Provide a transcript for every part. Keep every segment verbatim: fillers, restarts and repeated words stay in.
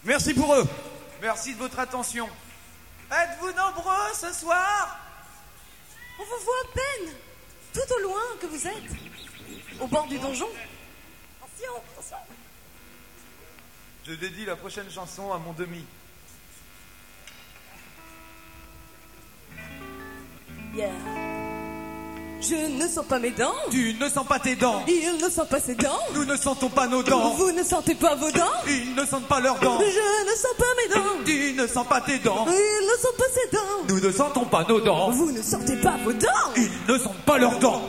Merci pour eux. Merci de votre attention. Êtes-vous nombreux ce soir? On vous voit à peine. Tout au loin que vous êtes. Au bord du donjon. Attention, attention. Je dédie la prochaine chanson à mon demi. Yeah. Je ne sens pas mes dents. Tu ne sens pas tes dents. Il ne sent pas ses dents. Nous ne sentons pas nos dents. Vous ne sentez pas vos dents. Ils ne sentent pas leurs dents. Je ne sens pas mes dents. Tu ne sens pas tes dents. Il ne sent pas ses dents. Nous ne sentons pas nos dents. Vous ne sentez pas vos dents. Ils ne sentent pas leurs dents.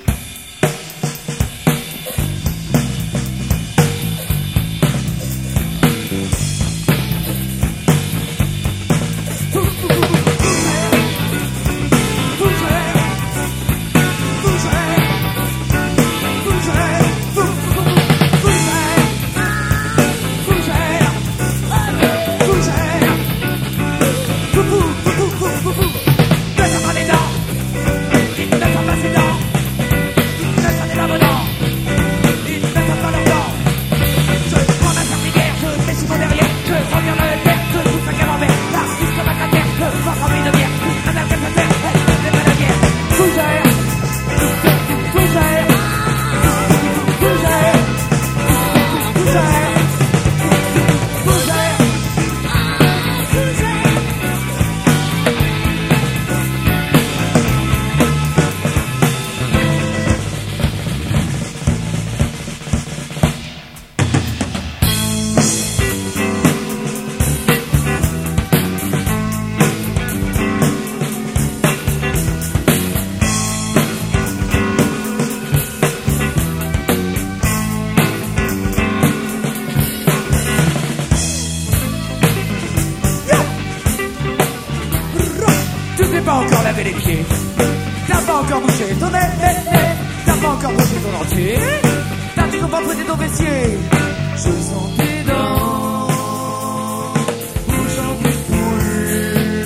Encore lavé les pieds, t'as pas encore bouché ton nez, t'as pas encore bouché ton entier, t'as toujours pas posé ton fessier. Je sens tes dents, bougeant tes poules.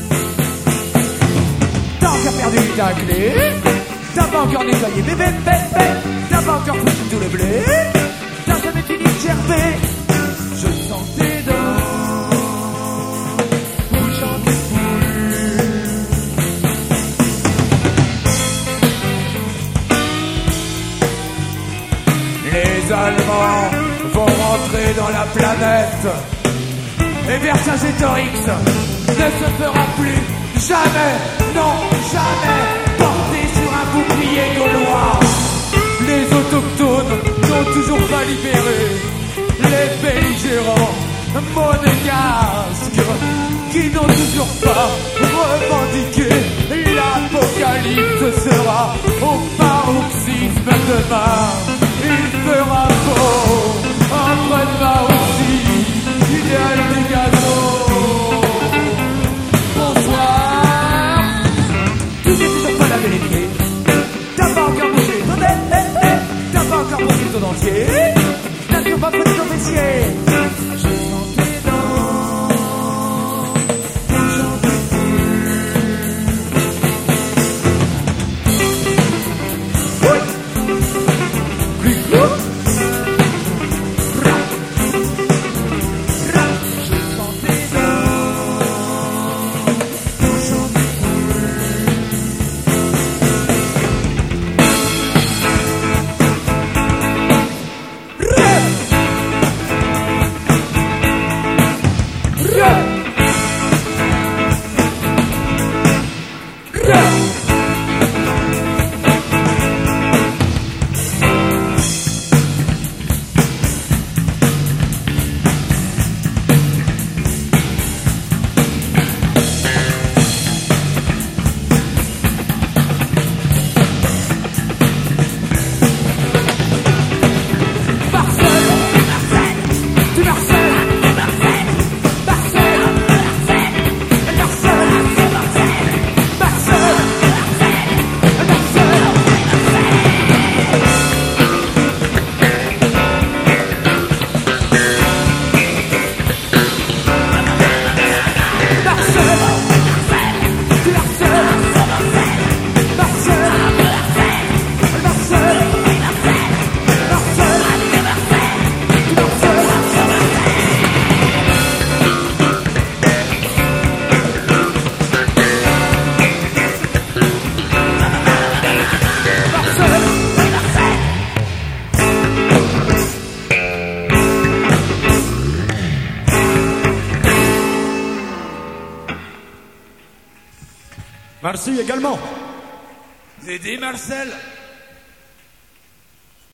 T'as encore perdu ta clé, t'as pas encore nettoyé bébé, bébé, t'as pas encore foutu tout le blé, t'as jamais fini de gerber. Je sens tes dents. Les Allemands vont rentrer dans la planète et Vercingétorix ne se fera plus jamais, non jamais, porté sur un bouclier gaulois. Les autochtones n'ont toujours pas libéré les belligérants monégasques qui n'ont toujours pas revendiqué l'apocalypse sera au paroxysme demain. Il fera beau, après-demain aussi, idéal des gazons. Bonsoir. Tu n'es toujours pas lavé les pieds. T'as pas encore bougé ton nez, t'as pas encore bougé ton entier. T'as toujours pas pris ton fessier. Je sens tes dents, bougeant tes Merci également. Zédé Marcel.